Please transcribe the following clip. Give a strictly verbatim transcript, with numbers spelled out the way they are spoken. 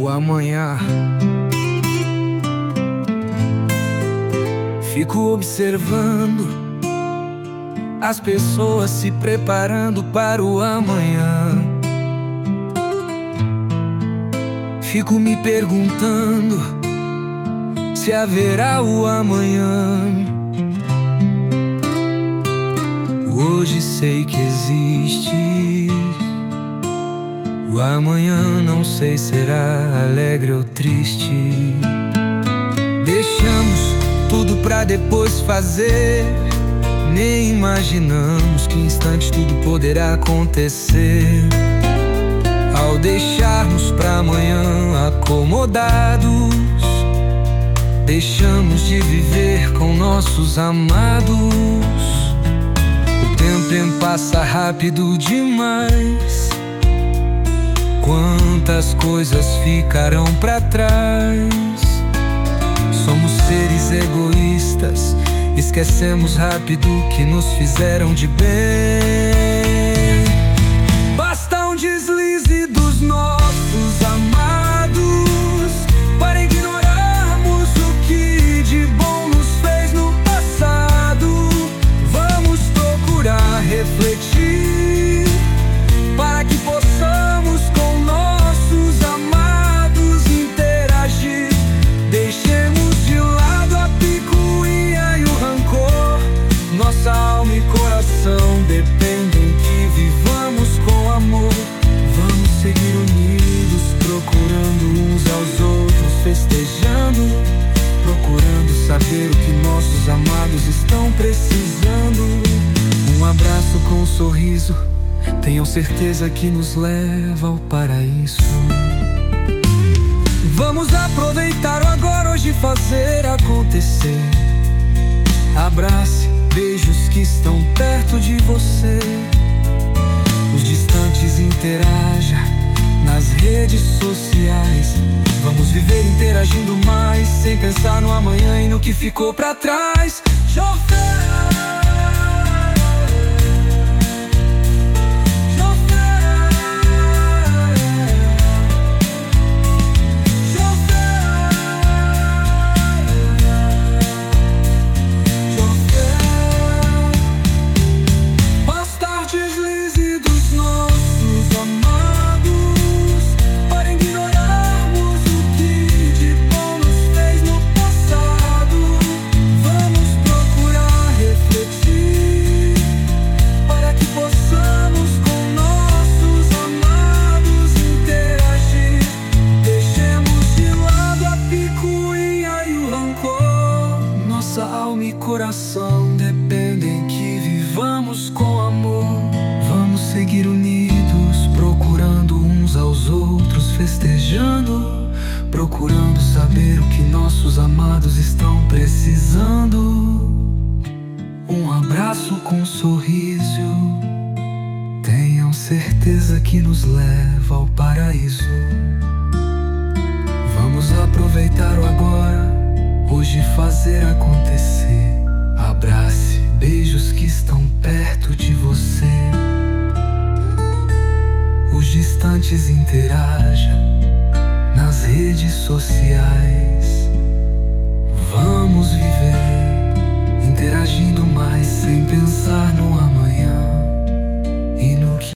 o amanhã. Fico observando as pessoas se preparando para o amanhã. Fico me perguntando se haverá o amanhã. Hoje sei que existe o amanhã, não sei será alegre ou triste. Deixamos tudo pra depois fazer, nem imaginamos que em instantes tudo poderá acontecer. Ao deixarmos pra amanhã acomodados, deixamos de viver com nossos amados. O tempo passa rápido demais, quantas coisas ficarão pra trás. Somos seres egoístas, esquecemos rápido que nos fizeram de bem. Basta um deslize dos nossos amados para ignorarmos o que de bom nos fez no passado. Vamos procurar refletir para que possamos com nossos amados interagir. Deixemos de lado a picuinha e o rancor. Nossa alma e coração dependem que vivamos com amor. Vamos seguir unidos, procurando uns aos outros, festejando, procurando saber o que nossos amados estão precisando. Um abraço com um sorriso, tenham certeza que nos leva ao paraíso. Vamos aproveitar o agora, hoje fazer acontecer. Abrace, beijos que estão perto de você. Os distantes interaja nas redes sociais. Vamos viver interagindo mais, sem pensar no amanhã e no que ficou pra trás. Nossa alma e coração dependem que vivamos com amor. Vamos seguir unidos, procurando uns aos outros, festejando, procurando saber o que nossos amados estão precisando. Um abraço com um sorriso, tenham certeza que nos leva ao paraíso. Vamos aproveitar o agora, hoje fazer acontecer. Abrace, beijos que estão perto de você. Os distantes interaja nas redes sociais. Vamos viver interagindo mais, sem pensar no amor.